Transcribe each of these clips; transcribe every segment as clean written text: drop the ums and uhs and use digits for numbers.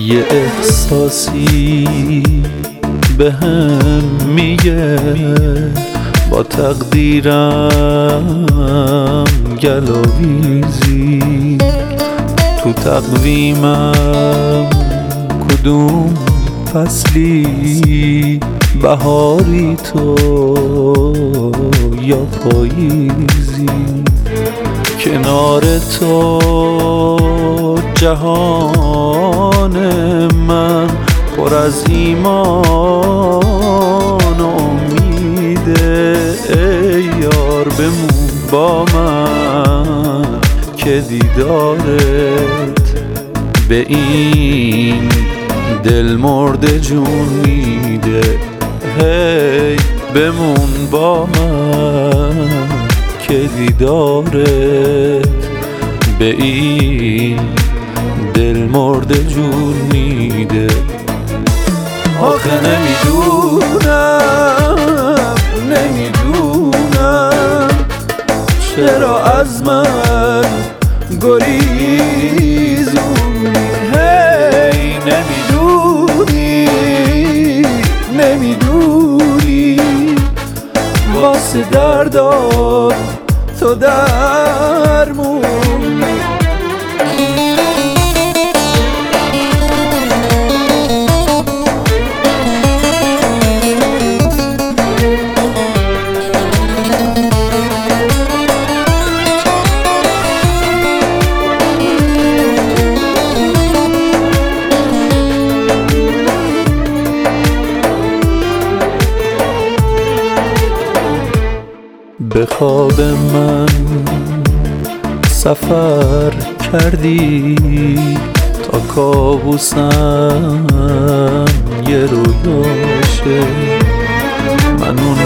یه احساسی به هم میگه با تقدیرم گلاویزی، تو تقویمم کدوم فصلی، بهاری تو یا پاییزی. کنار تو جهان من پر از ایمان و امیده، ای یار بمون با من که دیدارت به این دل مرده جون میده. هی بمون با من که دیدارت به این دل مرده جون میده. آخه نمیدونم چرا از من گریزونی. هی نمیدونی واسه دردات تو درمونی. به خواب من سفر کردی تا کابوسم یه رویاشه. من اون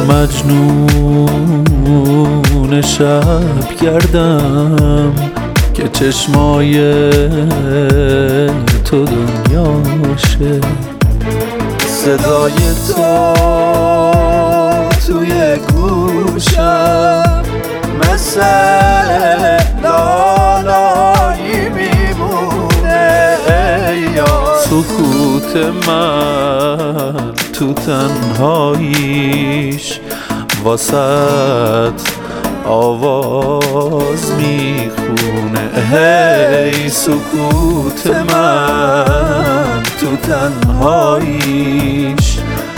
مجنون شب گردم که چشمای تو دنیاشه. صدای تو توی گوشم مثل لالایی میمونه. سکوت من تو تنهاییش واسط آواز میخونه. هی سکوت من تو تنهاییش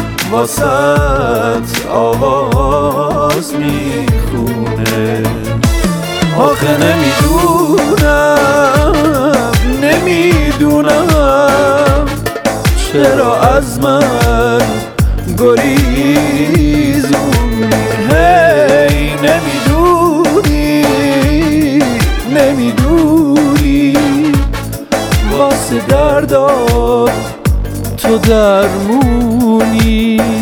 واسط آواز میخونه. آخه نمیدونم چرا از من گریزونی. هی نمیدونی واسه دردات تو درمونی.